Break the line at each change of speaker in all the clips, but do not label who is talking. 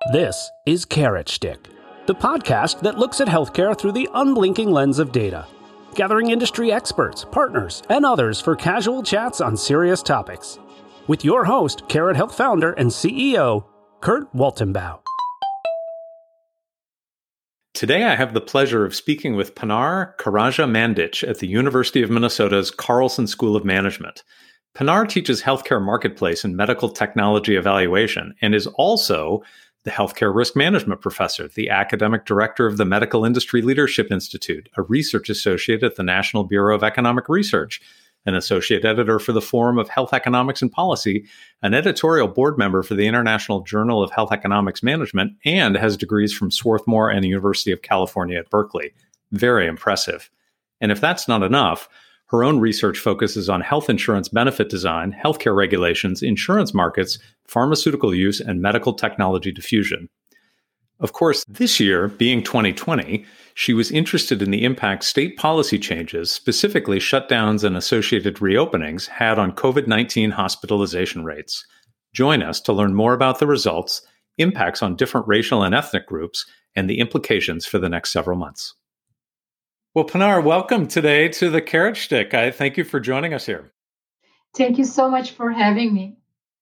This is Carrot Stick, the podcast that looks at healthcare through the unblinking lens of data, gathering industry experts, partners, and others for casual chats on serious topics. With your host, Carrot Health founder and CEO, Kurt Waltenbau.
Today, I have the pleasure of speaking with Pinar Karaja-Mandic at the University of Minnesota's Carlson School of Management. Pinar teaches healthcare marketplace and medical technology evaluation and is also the healthcare risk management professor, the academic director of the Medical Industry Leadership Institute, a research associate at the National Bureau of Economic Research, an associate editor for the Forum of Health Economics and Policy, an editorial board member for the International Journal of Health Economics Management, and has degrees from Swarthmore and the University of California at Berkeley. Very impressive. And if that's not enough, her own research focuses on health insurance benefit design, healthcare regulations, insurance markets, pharmaceutical use, and medical technology diffusion. Of course, this year, being 2020, she was interested in the impact state policy changes, specifically shutdowns and associated reopenings, had on COVID-19 hospitalization rates. Join us to learn more about the results, impacts on different racial and ethnic groups, and the implications for the next several months. Well, Pinar, welcome today to the Carrot Stick. I thank you for joining us here.
Thank you so much for having me.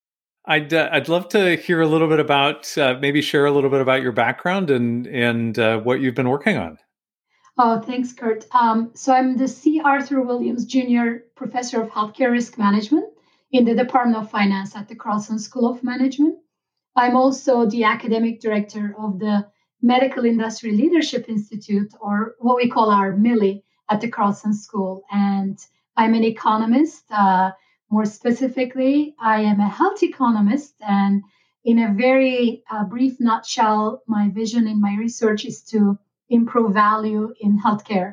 I'd love to hear a little bit about, maybe share a little bit about your background and what you've been working on.
Oh, thanks, Kurt. So I'm the C. Arthur Williams Jr. Professor of Healthcare Risk Management in the Department of Finance at the Carlson School of Management. I'm also the academic director of the Medical Industry Leadership Institute, or what we call our MILI, at the Carlson School. And I'm an economist. More specifically, I am a health economist. And in a very brief nutshell, my vision in my research is to improve value in healthcare.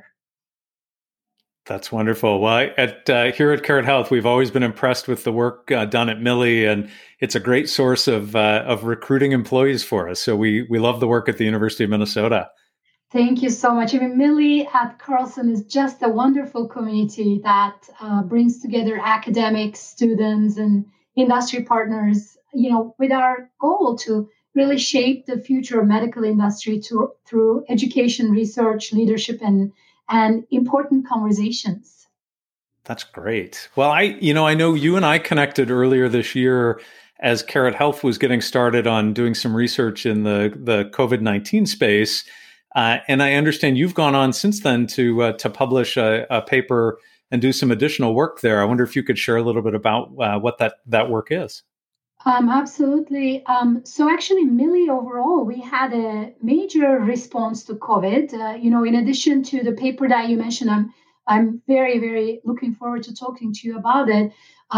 That's wonderful. Well, here at Carrot Health, we've always been impressed with the work done at MILI, and it's a great source of recruiting employees for us. So we love the work at the University of Minnesota.
Thank you so much. I mean, MILI at Carlson is just a wonderful community that brings together academics, students, and industry partners, with our goal to really shape the future of medical industry through education, research, leadership, and important conversations.
That's great. Well, I know you and I connected earlier this year as Carrot Health was getting started on doing some research in the COVID-19 space. And I understand you've gone on since then to publish a paper and do some additional work there. I wonder if you could share a little bit about what that work is.
Absolutely. So actually, MILI overall, we had a major response to COVID. In addition to the paper that you mentioned, I'm very, very looking forward to talking to you about it.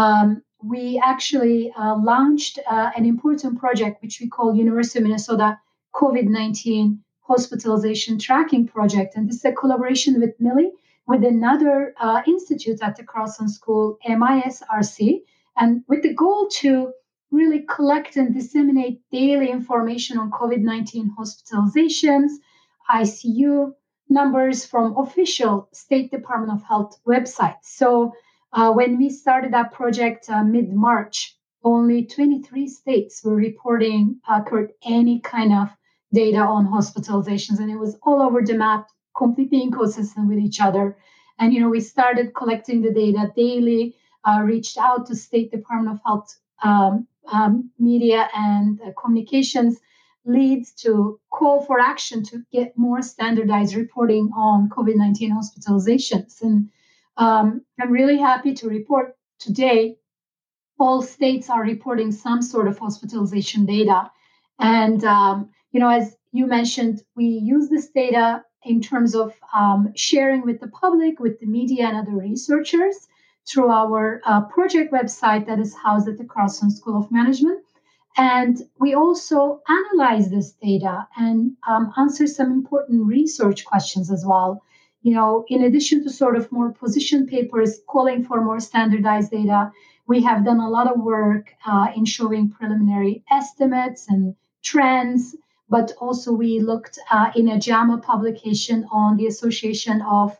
We actually launched an important project, which we call University of Minnesota COVID-19 Hospitalization Tracking Project. And this is a collaboration with MILI, with another institute at the Carlson School, MISRC, and with the goal to really collect and disseminate daily information on COVID-19 hospitalizations, ICU numbers from official State Department of Health websites. So when we started that project mid-March, only 23 states were reporting any kind of data on hospitalizations, and it was all over the map, completely inconsistent with each other. And, we started collecting the data daily, reached out to State Department of Health media and communications leads to call for action to get more standardized reporting on COVID-19 hospitalizations. And I'm really happy to report today all states are reporting some sort of hospitalization data. And, as you mentioned, we use this data in terms of sharing with the public, with the media and other researchers, through our project website that is housed at the Carlson School of Management. And we also analyze this data and answer some important research questions as well. In addition to sort of more position papers calling for more standardized data, we have done a lot of work in showing preliminary estimates and trends, but also we looked in a JAMA publication on the association of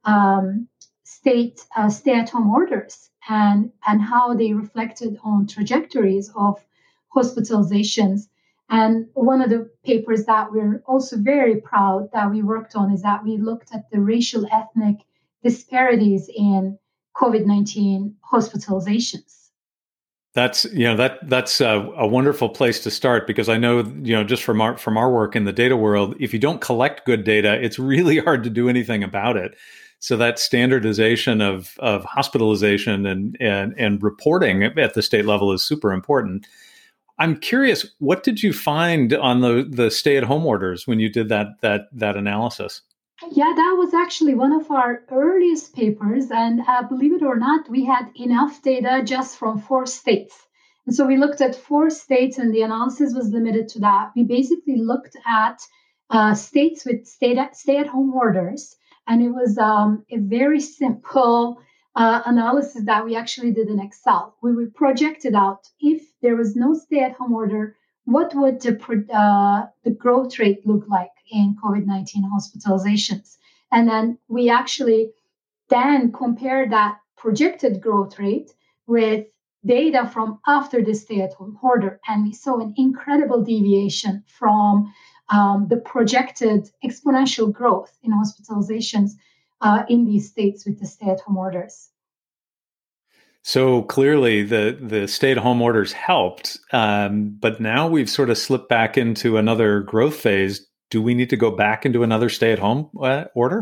state stay-at-home orders and how they reflected on trajectories of hospitalizations. And one of the papers that we're also very proud that we worked on is that we looked at the racial ethnic disparities in COVID-19 hospitalizations.
That's that's a wonderful place to start, because I know, just from our work in the data world, if you don't collect good data, it's really hard to do anything about it. So that standardization of hospitalization and reporting at the state level is super important. I'm curious, what did you find on the stay-at-home orders when you did that analysis?
Yeah, that was actually one of our earliest papers. And believe it or not, we had enough data just from 4 states. And so we looked at 4 states, and the analysis was limited to that. We basically looked at states with stay-at-home orders. And it was a very simple analysis that we actually did in Excel. We projected out if there was no stay-at-home order, what would the growth rate look like in COVID-19 hospitalizations? And then we actually then compared that projected growth rate with data from after the stay-at-home order. And we saw an incredible deviation from the projected exponential growth in hospitalizations in these states with the stay-at-home orders.
So clearly the stay-at-home orders helped, but now we've sort of slipped back into another growth phase. Do we need to go back into another stay-at-home order?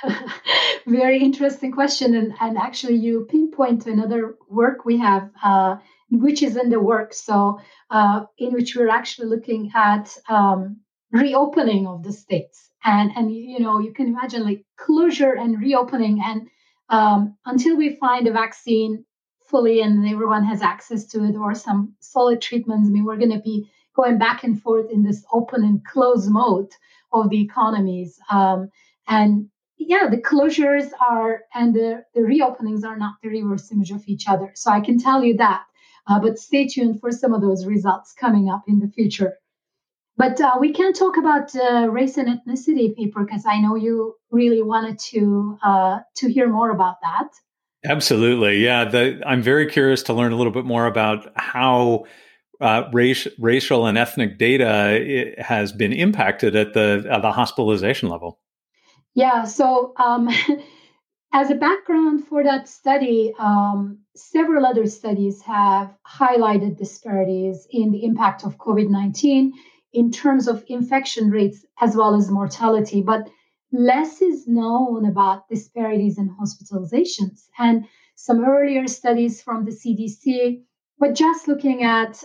Very interesting question. And actually, you pinpoint to another work we have, which is in the work. So in which we're actually looking at reopening of the states. And you can imagine like closure and reopening. And until we find a vaccine fully and everyone has access to it, or some solid treatments, I mean, we're going to be going back and forth in this open and close mode of the economies. And yeah, the closures are and the reopenings are not the reverse image of each other. So I can tell you that. But stay tuned for some of those results coming up in the future. But we can talk about race and ethnicity paper, because I know you really wanted to hear more about that.
Absolutely. Yeah. I'm very curious to learn a little bit more about how racial and ethnic data has been impacted at the hospitalization level.
Yeah. So as a background for that study, several other studies have highlighted disparities in the impact of COVID-19 in terms of infection rates as well as mortality. But less is known about disparities in hospitalizations. And some earlier studies from the CDC were just looking at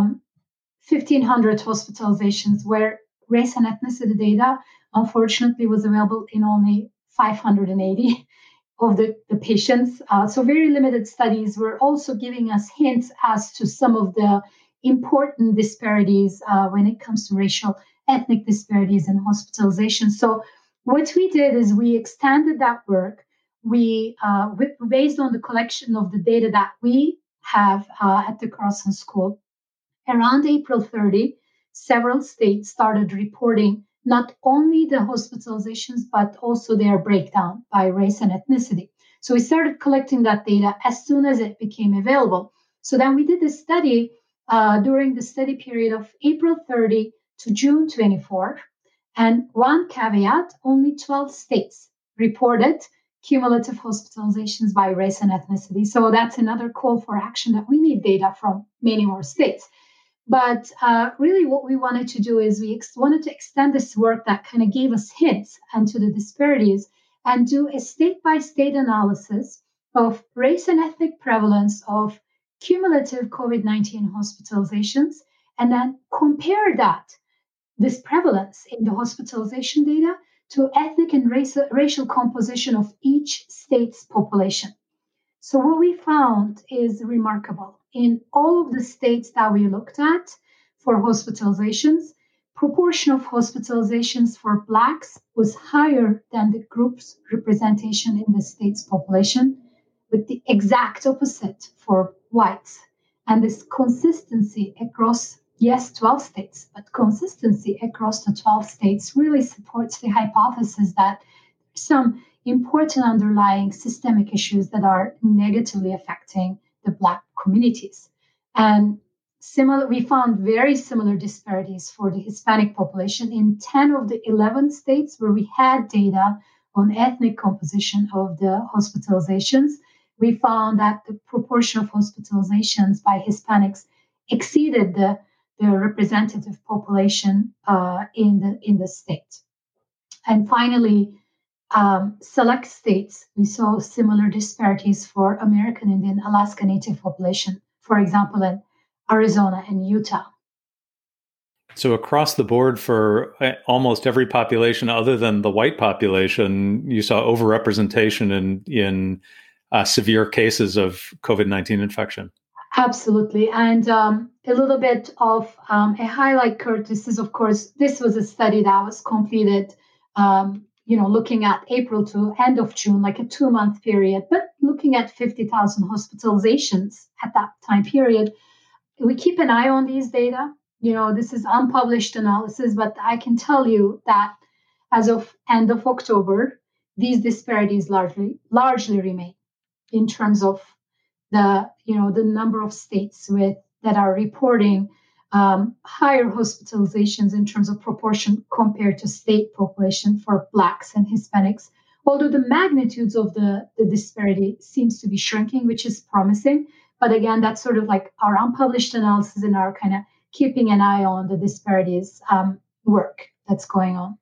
1,500 hospitalizations where race and ethnicity data, unfortunately, was available in only 580 of the patients. So very limited studies were also giving us hints as to some of the important disparities when it comes to racial ethnic disparities in hospitalization. So what we did is we extended that work. We, based on the collection of the data that we have at the Carlson School, around April 30, several states started reporting not only the hospitalizations, but also their breakdown by race and ethnicity. So we started collecting that data as soon as it became available. So then we did a study during the study period of April 30 to June 24. And one caveat, only 12 states reported cumulative hospitalizations by race and ethnicity. So that's another call for action that we need data from many more states. But really what we wanted to do is we wanted to extend this work that kind of gave us hints into the disparities and do a state-by-state analysis of race and ethnic prevalence of cumulative COVID-19 hospitalizations, and then compare this prevalence in the hospitalization data to ethnic and racial composition of each state's population. So what we found is remarkable. In all of the states that we looked at for hospitalizations, proportion of hospitalizations for Blacks was higher than the group's representation in the state's population, with the exact opposite for Whites. And this consistency across, yes, 12 states, but consistency across the 12 states really supports the hypothesis that there's some important underlying systemic issues that are negatively affecting the Black communities. And we found very similar disparities for the Hispanic population in 10 of the 11 states where we had data on ethnic composition of the hospitalizations. We found that the proportion of hospitalizations by Hispanics exceeded the representative population in the state. And finally, select states, we saw similar disparities for American Indian, Alaska Native population, for example, in Arizona and Utah.
So across the board for almost every population other than the white population, you saw overrepresentation in severe cases of COVID-19 infection.
Absolutely. And a little bit of a highlight, Kurt, this was a study that was completed, looking at April to end of June, like a 2-month period, but looking at 50,000 hospitalizations at that time period. We keep an eye on these data. This is unpublished analysis, but I can tell you that as of end of October, these disparities largely remain in terms of the number of states that are reporting higher hospitalizations in terms of proportion compared to state population for Blacks and Hispanics. Although the magnitudes of the disparity seems to be shrinking, which is promising. But again, that's sort of like our unpublished analysis and our kind of keeping an eye on the disparities work that's going on.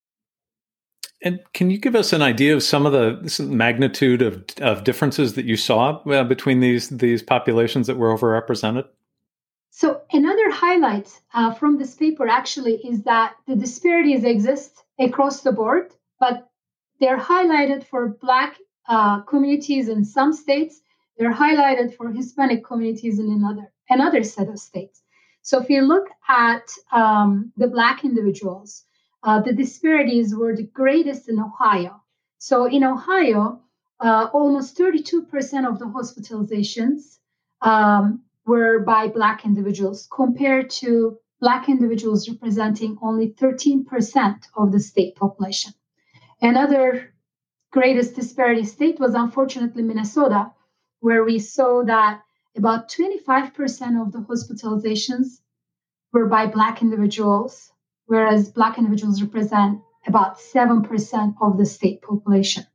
And can you give us an idea of some of the magnitude of differences that you saw between these populations that were overrepresented?
So another highlight from this paper actually is that the disparities exist across the board, but they're highlighted for Black communities in some states. They're highlighted for Hispanic communities in another set of states. So if you look at the Black individuals, the disparities were the greatest in Ohio. So in Ohio, almost 32% of the hospitalizations were by Black individuals, compared to Black individuals representing only 13% of the state population. Another greatest disparity state was unfortunately Minnesota, where we saw that about 25% of the hospitalizations were by Black individuals, whereas Black individuals represent about 7% of the state population.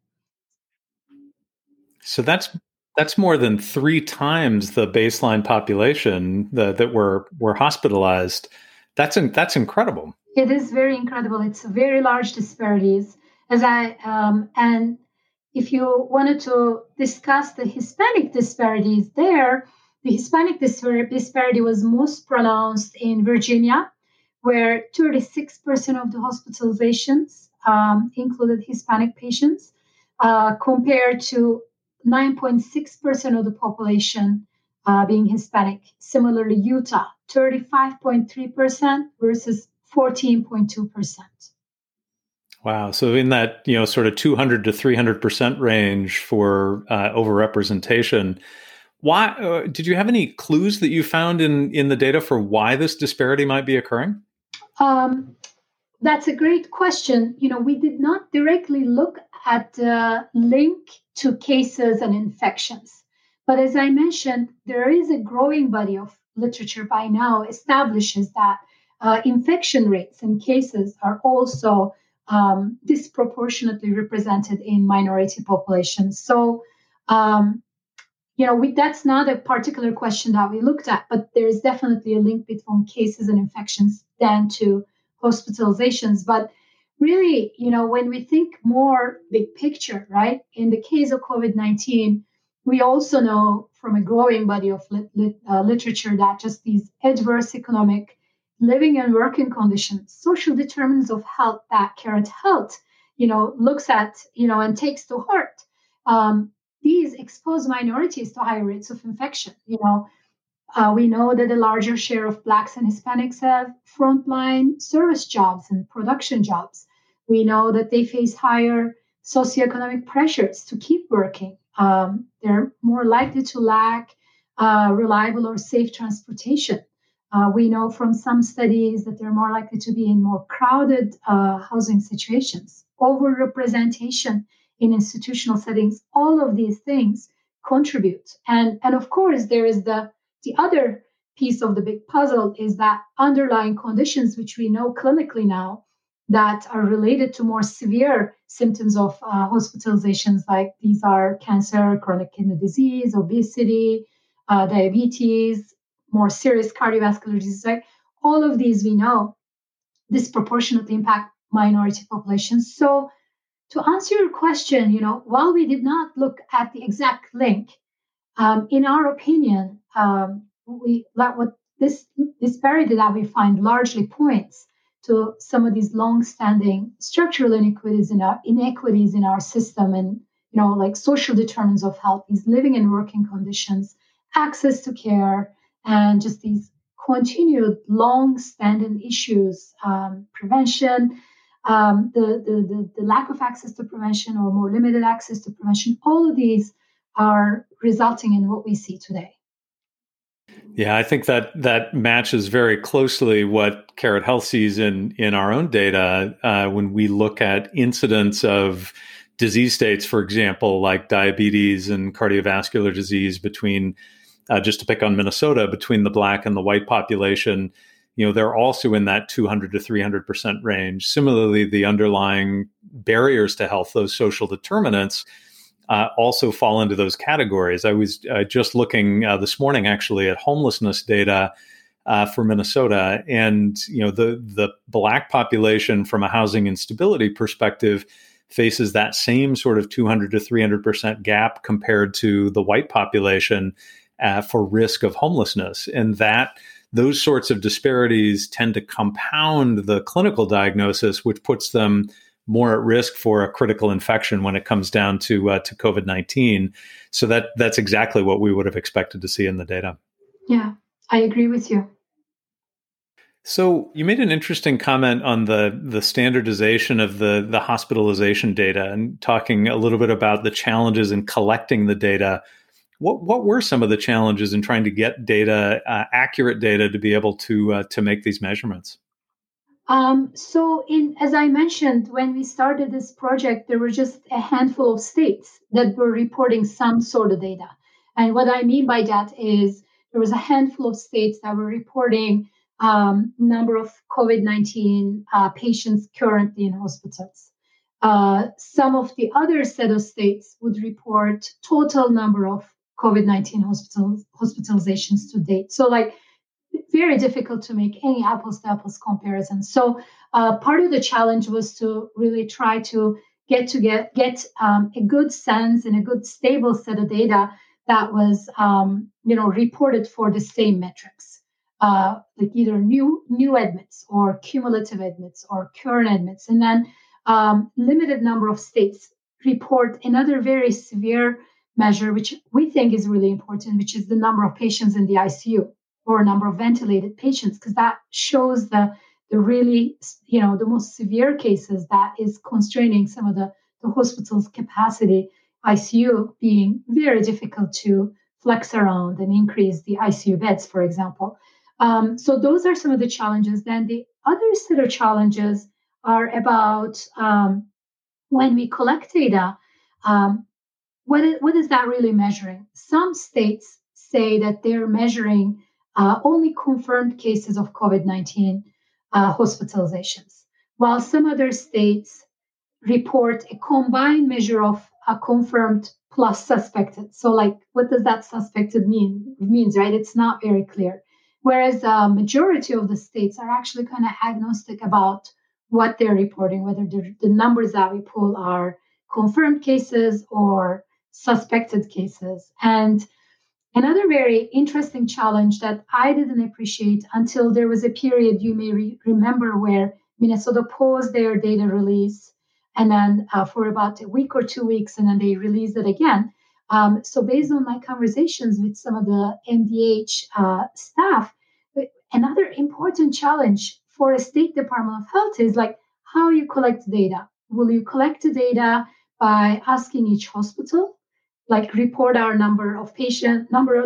So that's more than 3 times the baseline population that were hospitalized. That's incredible.
It is very incredible. It's very large disparities. And if you wanted to discuss the Hispanic disparities there, the Hispanic disparity was most pronounced in Virginia, where 36% of the hospitalizations included Hispanic patients, compared to 9.6% of the population being Hispanic. Similarly, Utah, 35.3% versus 14.2%.
Wow. So in that, sort of 200 to 300% range for overrepresentation, why did you have any clues that you found in the data for why this disparity might be occurring?
That's a great question. We did not directly look at the link to cases and infections. But as I mentioned, there is a growing body of literature by now establishes that infection rates and cases are also disproportionately represented in minority populations. So, that's not a particular question that we looked at, but there is definitely a link between cases and infections than to hospitalizations. But really, when we think more big picture, right, in the case of COVID-19, we also know from a growing body of literature that just these adverse economic living and working conditions, social determinants of health that Carrot Health, looks at, and takes to heart, these expose minorities to higher rates of infection. We know that a larger share of Blacks and Hispanics have frontline service jobs and production jobs. We know that they face higher socioeconomic pressures to keep working. They're more likely to lack reliable or safe transportation. We know from some studies that they're more likely to be in more crowded housing situations. Overrepresentation in institutional settings, all of these things contribute. And of course, there is the other piece of the big puzzle is that underlying conditions, which we know clinically now, that are related to more severe symptoms of hospitalizations, like these are cancer, chronic kidney disease, obesity, diabetes, more serious cardiovascular disease. Like all of these, we know disproportionately impact minority populations. So, to answer your question, while we did not look at the exact link, in our opinion, what this disparity that we find largely points to some of these long-standing structural inequities in our system, and like social determinants of health, these living and working conditions, access to care, and just these continued long-standing issues, prevention, the lack of access to prevention or more limited access to prevention. All of these are resulting in what we see today.
Yeah, I think that matches very closely what Carrot Health sees in our own data when we look at incidence of disease states, for example, like diabetes and cardiovascular disease between, just to pick on Minnesota, between the Black and the white population. They're also in that 200 to 300% range. Similarly, the underlying barriers to health, those social determinants, also fall into those categories. I was just looking this morning, actually, at homelessness data for Minnesota, and the Black population, from a housing instability perspective, faces that same sort of 200 to 300% gap compared to the white population for risk of homelessness, and those sorts of disparities tend to compound the clinical diagnosis, which puts them more at risk for a critical infection when it comes down to COVID-19. So that's exactly what we would have expected to see in the data.
Yeah, I agree with you.
So you made an interesting comment on the standardization of the hospitalization data, and talking a little bit about the challenges in collecting the data. What were some of the challenges in trying to get data, accurate data, to be able to make these measurements?
As I mentioned, when we started this project, there were just a handful of states that were reporting some sort of data. And what I mean by that is there was a handful of states that were reporting number of COVID-19 patients currently in hospitals. Some of the other set of states would report total number of COVID-19 hospitalizations to date. So very difficult to make any apples to apples comparison. So part of the challenge was to really try to get a good sense and a good stable set of data that was reported for the same metrics, like either new admits or cumulative admits or current admits, and then limited number of states report another very severe measure, which we think is really important, which is the number of patients in the ICU or number of ventilated patients, because that shows the really, the most severe cases that is constraining some of the hospital's capacity, ICU being very difficult to flex around and increase the ICU beds, for example. So those are some of the challenges. Then the other set of challenges are about when we collect data, what is that really measuring? Some states say that they're measuring only confirmed cases of COVID-19 hospitalizations, while some other states report a combined measure of confirmed plus suspected. So, what does that suspected mean? It means, right? It's not very clear. Whereas the majority of the states are actually kind of agnostic about what they're reporting, whether the numbers that we pull are confirmed cases or suspected cases. And another very interesting challenge that I didn't appreciate until there was a period, you may remember, where Minnesota paused their data release, and then for about a week or 2 weeks, and then they released it again. So based on my conversations with some of the MDH staff, another important challenge for a state Department of Health is how you collect data. Will you collect the data by asking each hospital, report the number of patients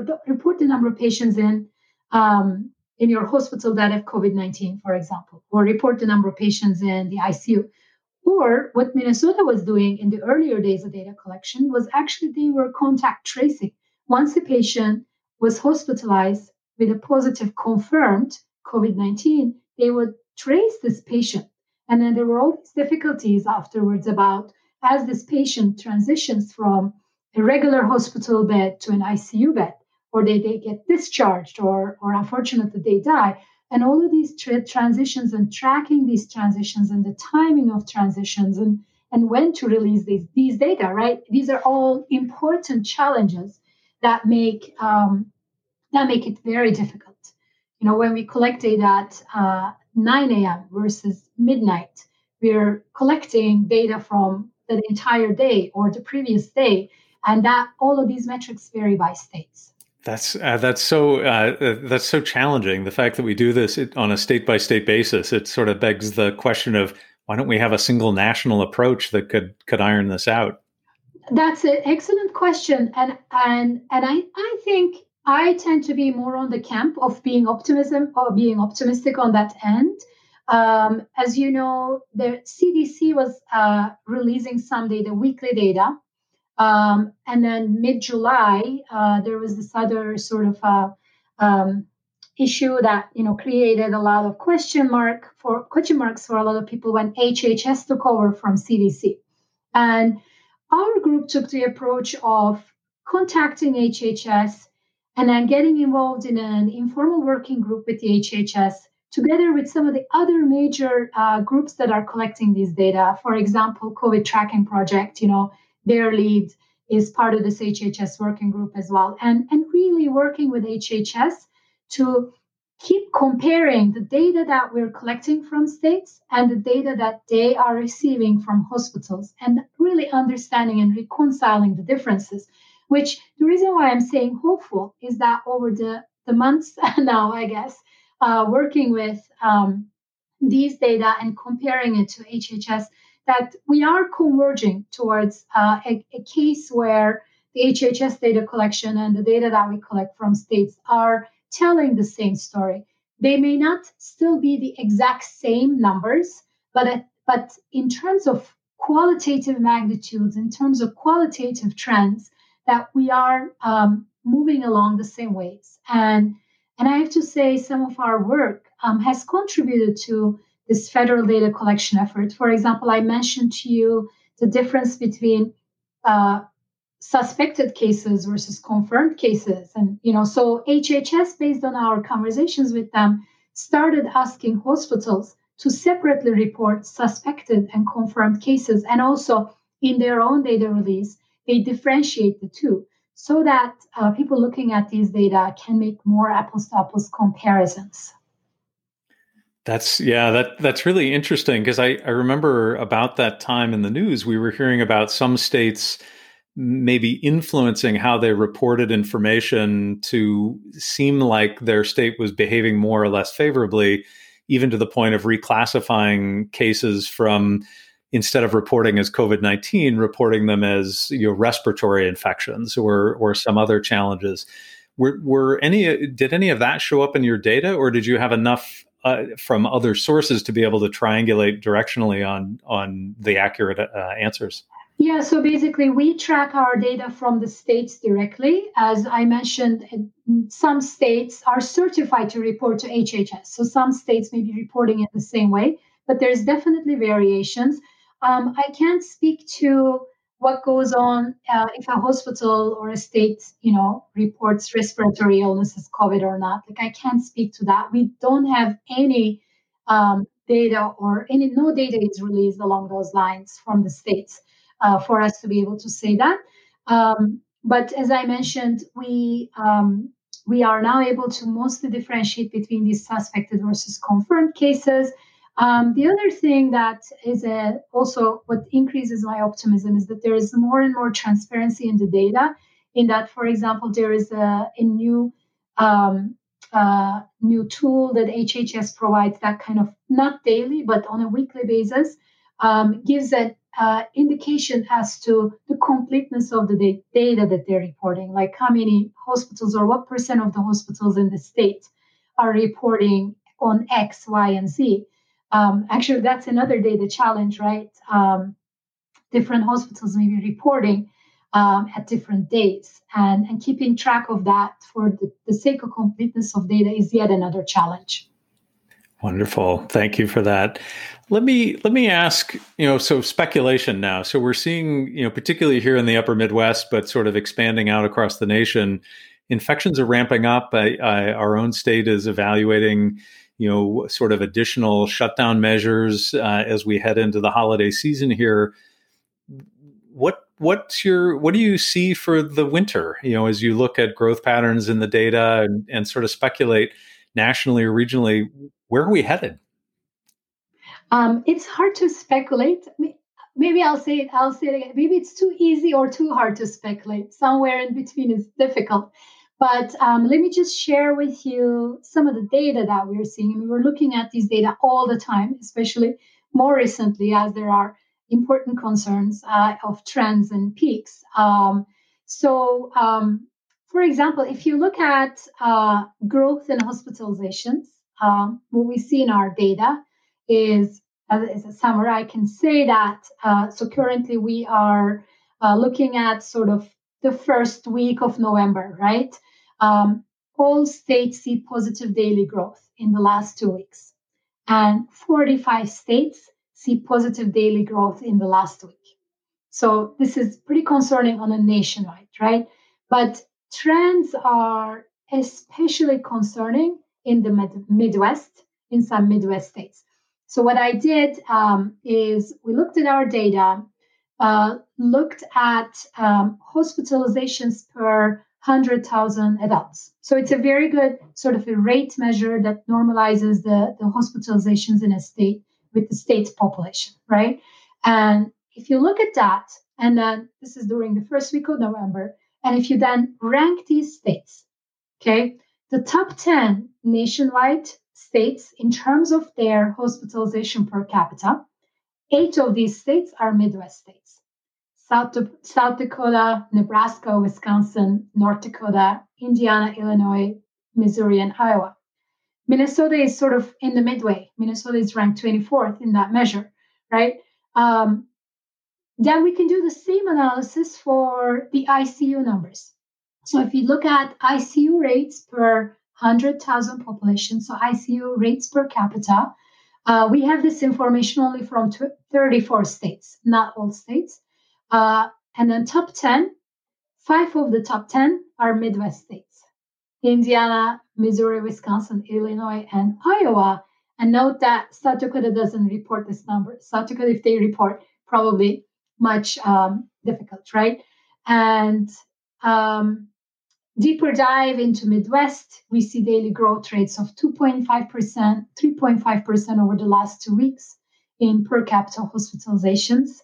in your hospital that have COVID-19, for example, or report the number of patients in the ICU. Or what Minnesota was doing in the earlier days of data collection was actually they were contact tracing. Once a patient was hospitalized, with a positive confirmed COVID-19, they would trace this patient. And then there were all these difficulties afterwards about as this patient transitions from a regular hospital bed to an ICU bed, or they get discharged, or unfortunately they die. And all of these transitions and tracking these transitions and the timing of transitions and when to release these data, right? These are all important challenges that make it very difficult. You know, when we collect data at 9 a.m. versus midnight, we're collecting data from the entire day or the previous day, and that all of these metrics vary by states.
That's so challenging. The fact that we do this on a state by state basis, it sort of begs the question of why don't we have a single national approach that could iron this out?
That's an excellent question, and I think I tend to be more on the camp of being optimistic on that end. As you know, the CDC was releasing some data, weekly data. And then mid-July, there was this other sort of issue that created a lot of question marks for a lot of people when HHS took over from CDC. And our group took the approach of contacting HHS and then getting involved in an informal working group with the HHS, together with some of the other major groups that are collecting these data. For example, COVID Tracking Project, their lead is part of this HHS working group as well. And really working with HHS to keep comparing the data that we're collecting from states and the data that they are receiving from hospitals, and really understanding and reconciling the differences, which the reason why I'm saying hopeful is that over the months now, I guess, working with these data and comparing it to HHS, that we are converging towards a case where the HHS data collection and the data that we collect from states are telling the same story. They may not still be the exact same numbers, but in terms of qualitative magnitudes, in terms of qualitative trends, that we are moving along the same ways. And I have to say some of our work has contributed to this federal data collection effort. For example, I mentioned to you the difference between suspected cases versus confirmed cases. And, so HHS, based on our conversations with them, started asking hospitals to separately report suspected and confirmed cases. And also in their own data release, they differentiate the two so that people looking at these data can make more apples to apples comparisons.
That's really interesting, because I remember about that time in the news, we were hearing about some states maybe influencing how they reported information to seem like their state was behaving more or less favorably, even to the point of reclassifying cases from, instead of reporting as COVID-19, reporting them as respiratory infections or some other challenges. Did any of that show up in your data, or did you have enough from other sources to be able to triangulate directionally on the accurate answers?
Yeah, so basically we track our data from the states directly. As I mentioned, some states are certified to report to HHS. So some states may be reporting it the same way, but there's definitely variations. I can't speak to what goes on if a hospital or a state, reports respiratory illness as COVID or not. I can't speak to that. We don't have any data or no data is released along those lines from the states for us to be able to say that. But as I mentioned, we are now able to mostly differentiate between these suspected versus confirmed cases. The other thing that is also what increases my optimism is that there is more and more transparency in the data, in that, for example, there is a new tool that HHS provides that kind of, not daily, but on a weekly basis, gives an indication as to the completeness of the data that they're reporting, like how many hospitals or what % of the hospitals in the state are reporting on X, Y, and Z. Actually, that's another data challenge, right? Different hospitals may be reporting at different days. And keeping track of that for the sake of completeness of data is yet another challenge.
Wonderful. Thank you for that. Let me ask, so speculation now. So we're seeing, particularly here in the upper Midwest, but sort of expanding out across the nation, infections are ramping up. Our own state is evaluating, sort of additional shutdown measures as we head into the holiday season here. What do you see for the winter? As you look at growth patterns in the data and sort of speculate nationally or regionally, where are we headed?
It's hard to speculate. Maybe I'll say it again. Maybe it's too easy or too hard to speculate. Somewhere in between is difficult. But let me just share with you some of the data that we're seeing. I mean, we're looking at these data all the time, especially more recently as there are important concerns of trends and peaks. For example, if you look at growth in hospitalizations, what we see in our data is, as a summary, I can say that so currently we are looking at sort of the first week of November, right? All states see positive daily growth in the last 2 weeks, and 45 states see positive daily growth in the last week. So this is pretty concerning on a nationwide, right? But trends are especially concerning in the Midwest, in some Midwest states. So what I did is we looked at our data, looked at hospitalizations per 100,000 adults. So it's a very good sort of a rate measure that normalizes the hospitalizations in a state with the state's population, right? And if you look at that, and then this is during the first week of November, and if you then rank these states, okay, the top 10 nationwide states in terms of their hospitalization per capita, 8 of these states are Midwest states. South Dakota, Nebraska, Wisconsin, North Dakota, Indiana, Illinois, Missouri, and Iowa. Minnesota is sort of in the midway. Minnesota is ranked 24th in that measure, right? Then we can do the same analysis for the ICU numbers. So if you look at ICU rates per 100,000 population, so ICU rates per capita, we have this information only from 34 states, not all states. And then top 10, 5 of the top 10 are Midwest states: Indiana, Missouri, Wisconsin, Illinois, and Iowa. And note that South Dakota doesn't report this number. South Dakota, if they report, probably much difficult, right? And deeper dive into Midwest, we see daily growth rates of 2.5%, 3.5% over the last 2 weeks in per capita hospitalizations.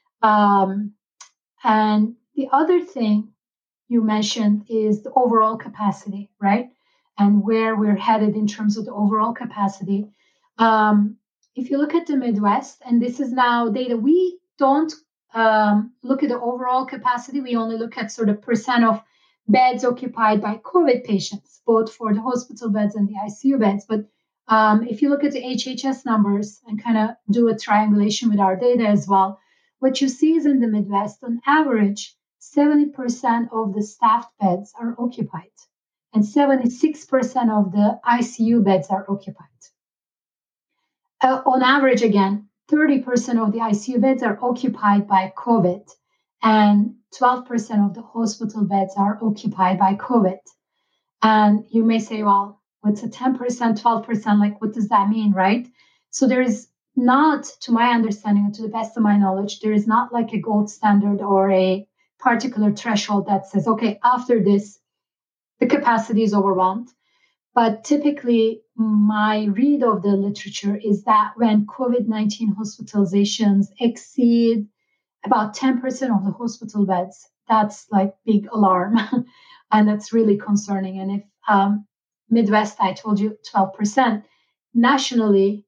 And the other thing you mentioned is the overall capacity, right? And where we're headed in terms of the overall capacity. If you look at the Midwest, and this is now data, we don't look at the overall capacity. We only look at sort of percent of beds occupied by COVID patients, both for the hospital beds and the ICU beds. But if you look at the HHS numbers and kind of do a triangulation with our data as well, what you see is in the Midwest, on average, 70% of the staffed beds are occupied, and 76% of the ICU beds are occupied. On average, again, 30% of the ICU beds are occupied by COVID, and 12% of the hospital beds are occupied by COVID. And you may say, well, what's a 10%, 12%? Like, what does that mean, right? So there is not, to my understanding, to the best of my knowledge, there is not like a gold standard or a particular threshold that says, okay, after this, the capacity is overwhelmed. But typically, my read of the literature is that when COVID-19 hospitalizations exceed about 10% of the hospital beds, that's like big alarm. And that's really concerning. And if Midwest, I told you 12%, nationally,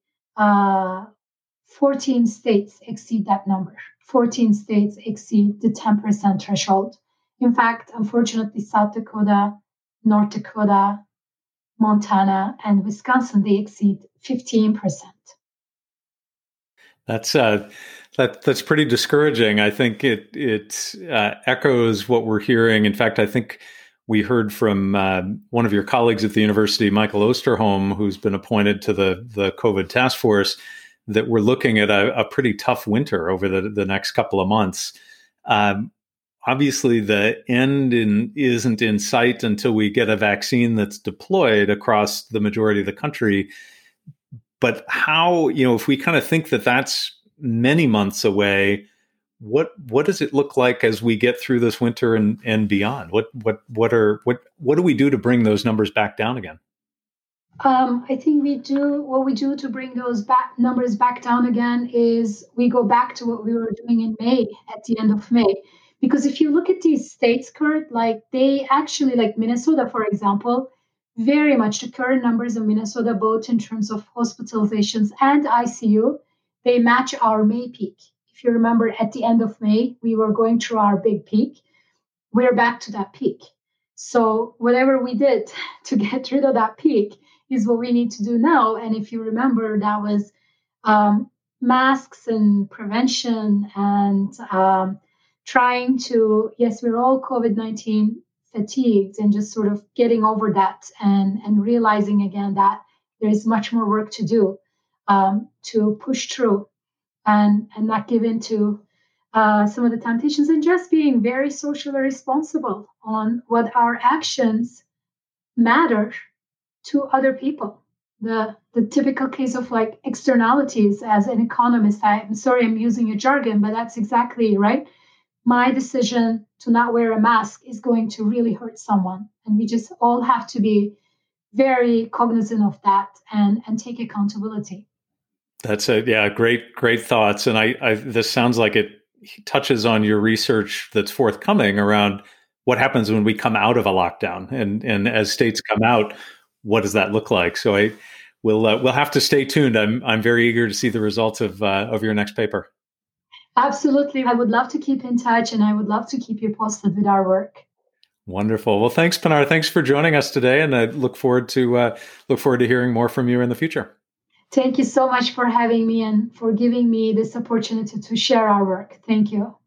14 states exceed that number. 14 states exceed the 10% threshold. In fact, unfortunately, South Dakota, North Dakota, Montana, and Wisconsin, they exceed 15%.
That's pretty discouraging. I think it echoes what we're hearing. In fact, I think we heard from one of your colleagues at the university, Michael Osterholm, who's been appointed to the COVID task force, that we're looking at a pretty tough winter over the next couple of months. Obviously, the end isn't in sight until we get a vaccine that's deployed across the majority of the country. But how, if we kind of think that that's many months away, what does it look like as we get through this winter and beyond? What do we do to bring those numbers back down again?
I think what we do to bring those numbers back down again is we go back to what we were doing in May, at the end of May. Because if you look at these states, Kurt, they actually, like Minnesota, for example, very much the current numbers in Minnesota, both in terms of hospitalizations and ICU, they match our May peak. If you remember, at the end of May, we were going through our big peak. We're back to that peak. So whatever we did to get rid of that peak is what we need to do now. And if you remember, that was masks and prevention and trying to, yes, we're all COVID-19 fatigued and just sort of getting over that and realizing again that there is much more work to do to push through and not give in to some of the temptations, and just being very socially responsible on what our actions matter to other people. The typical case of externalities, as an economist, I'm sorry I'm using a jargon, but that's exactly right. My decision to not wear a mask is going to really hurt someone. And we just all have to be very cognizant of that and take accountability.
That's great thoughts. And I this sounds like it touches on your research that's forthcoming around what happens when we come out of a lockdown, and as states come out, what does that look like? So we'll have to stay tuned. I'm very eager to see the results of your next paper.
Absolutely. I would love to keep in touch, and I would love to keep you posted with our work.
Wonderful. Well, thanks, Pinar. Thanks for joining us today, and I look forward to hearing more from you in the future.
Thank you so much for having me and for giving me this opportunity to share our work. Thank you.